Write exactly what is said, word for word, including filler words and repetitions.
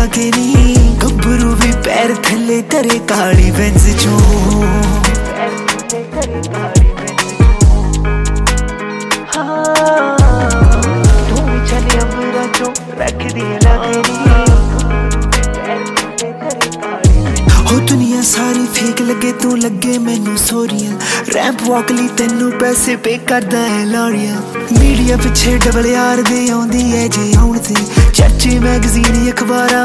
के नी गब्बरू भी पैर थले करे काली बेंज चो रख दिया हो दुनिया सारी फेक लगे तू लगे मैनू सोरियां रैंप वॉक ली तेनू पैसे पे करदा है लौड़ियां मीडिया पिछे डबल यार दे आउंदी है जे आउण ते चर्चे मैगजीन अखबारां